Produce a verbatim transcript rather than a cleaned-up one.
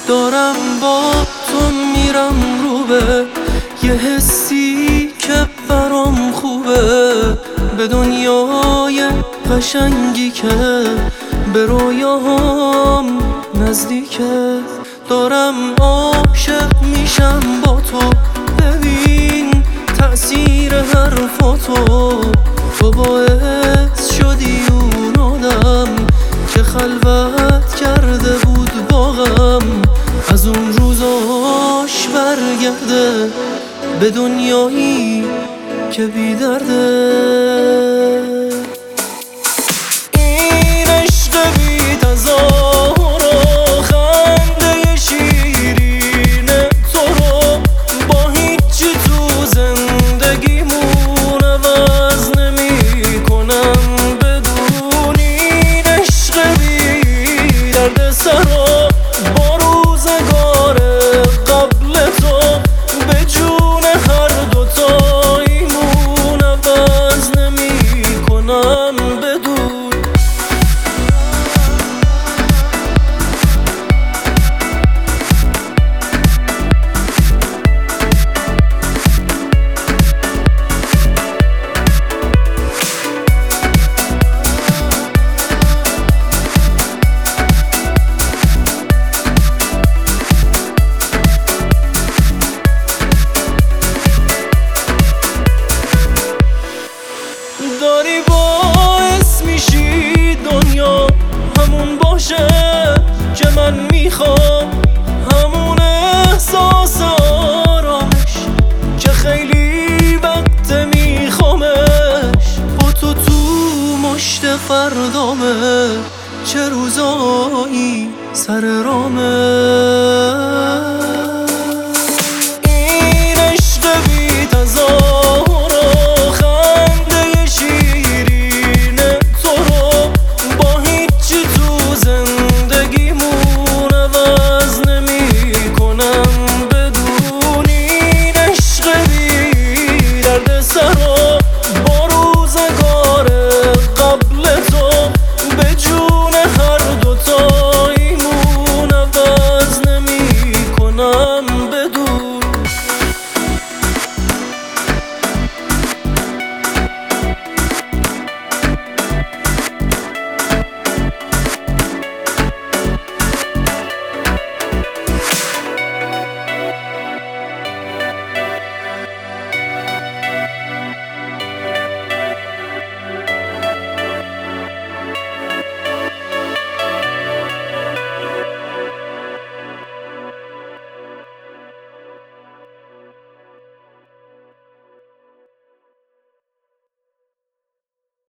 دارم با تو میرم رو به یه حسی که برام خوبه، به دنیای قشنگی که به رویاهام نزدیکه. دارم عاشق میشم با تو، ببین تأثیر حرفاتو. تو باعث شدی اون آدم که خلوت کرده بود با غم، از اون روزاش برگرده به دنیایی که بی درده. این عشق بی تظاهر و خنده شیرین تو رو با هیچی تو زندگیمون عوض نمی کنم بدون. این عشق بی درد سرا با روزگار قبل تو به جون هر دوتاییمون عوض نمی کنم بدون. داری باعث میشی دنیا همون باشه که من میخوام، همون احساس آرامش که خیلی وقت میخوامش. با تو تو مشت فردامه، چه روزایی سر رامه.